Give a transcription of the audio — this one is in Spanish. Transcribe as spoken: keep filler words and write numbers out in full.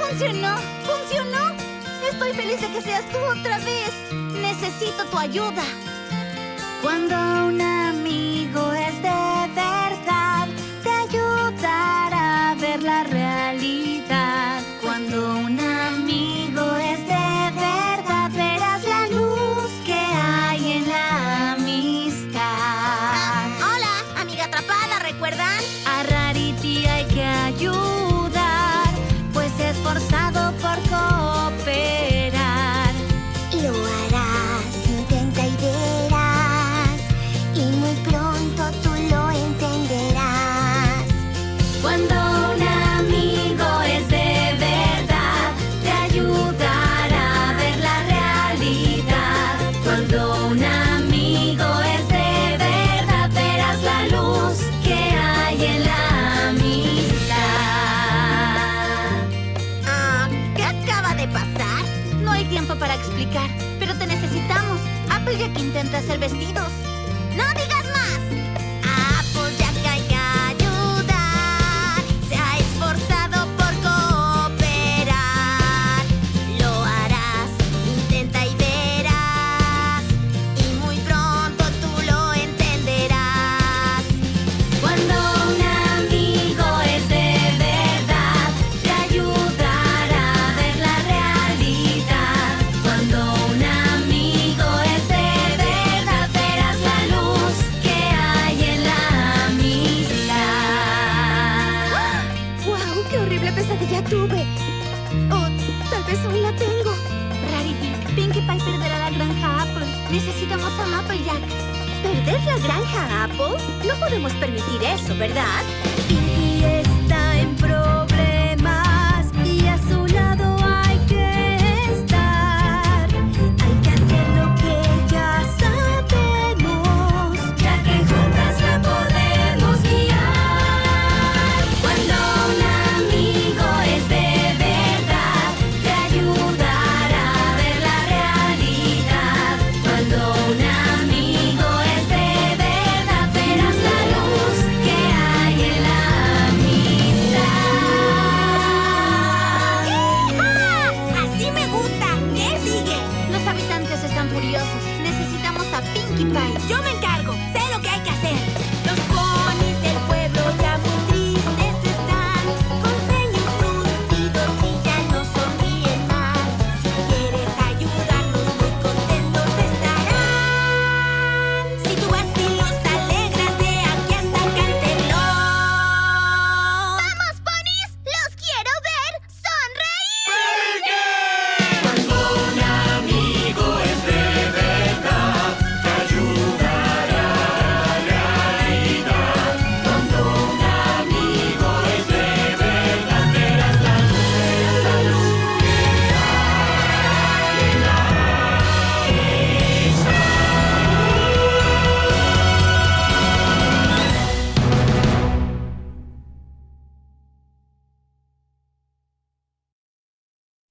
¡Funcionó! ¡Funcionó! Estoy feliz de que seas tú otra vez. Necesito tu ayuda. Cuando un amigo es de verdad, te ayudará a ver la realidad. Cuando un amigo es de verdad, verás la luz que hay en la amistad. Ah, hola, amiga atrapada, ¿recuerdan? A Rarity hay que ayudar, pues se ha esforzado por cooperar. Lo harás, intenta y verás, y muy pronto tú lo entenderás. Cuando un amigo es de verdad, te ayudará a ver la realidad. Cuando un amigo es de verdad, verás la luz que hay en la amistad. Ah, ¿qué acaba de pasar? No hay tiempo para explicar, pero te necesitamos. Applejack intenta hacer vestidos. ¡No digas más! A Applejack hay que ayudar. Se ha esforzado por cooperar. Lo harás, intenta y verás. Y muy pronto tú lo entenderás. Cuando un amigo es de verdad, te ayudará a ver la realidad. Cuando un amigo es de verdad, verás la luz que hay en la amistad. ¡Wow! ¡Qué horrible pesadilla tuve! O tal vez aún la tengo. Rarity, Pinkie Pie perderá la granja Apple. Necesitamos a Applejack. ¿Perder la granja Apple? No podemos permitir eso, ¿verdad? Y